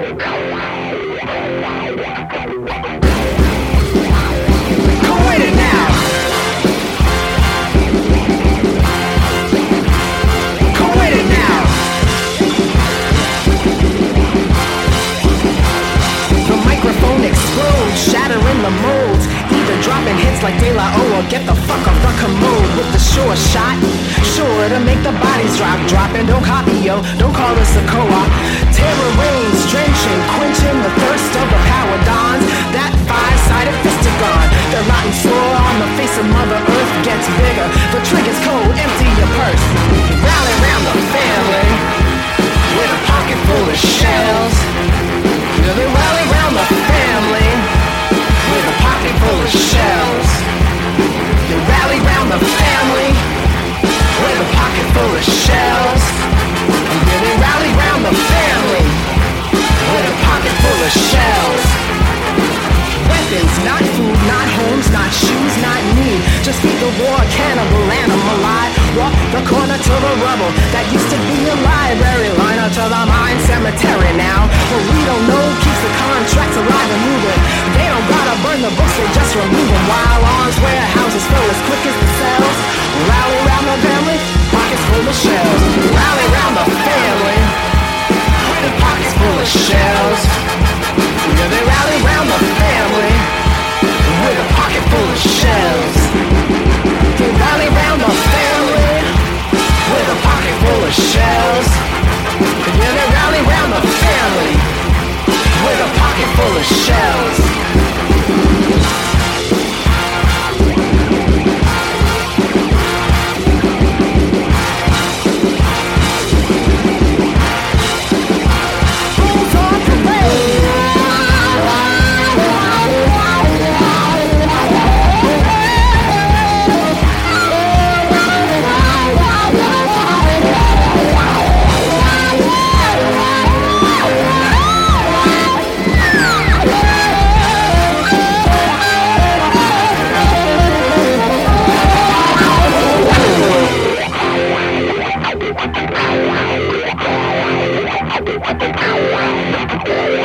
Shattering the molds, either dropping hits like De La O or get the fuck off the commode with the sure shot. Sure to make the bodies drop, dropping, don't copy yo, don't call this a co-op. Terror reigns, drenching, quenching the thirst of the power dons. That five-sided fistagon, their rotten sore on the face of Mother Earth gets bigger. The trigger's cold, empty your purse. Rally round the family with a pocket full of shells. Yeah, they rally round the family with a pocket full of shells. You rally round the family with a pocket full of shells. Yeah, they rally round the family with a pocket full of shells. Weapons, not food, not homes, not shoes, not need. Just feed the war, cannibal animal alive. Walk the corner to the rubble that used to be a library. Liner to the mine cemetery now. What we don't know keeps the contracts alive and moving. They don't gotta burn the books, they just remove them. While arms warehouses fill as quick as the cells. Rally round the family, pockets full of shells. Rally round the family, and pockets full of shells. Yeah, they rally round the family with a pocket full of shells. They rally round the family with a pocket full of shells. Yeah, they rally round the family with a pocket full of shells. Power.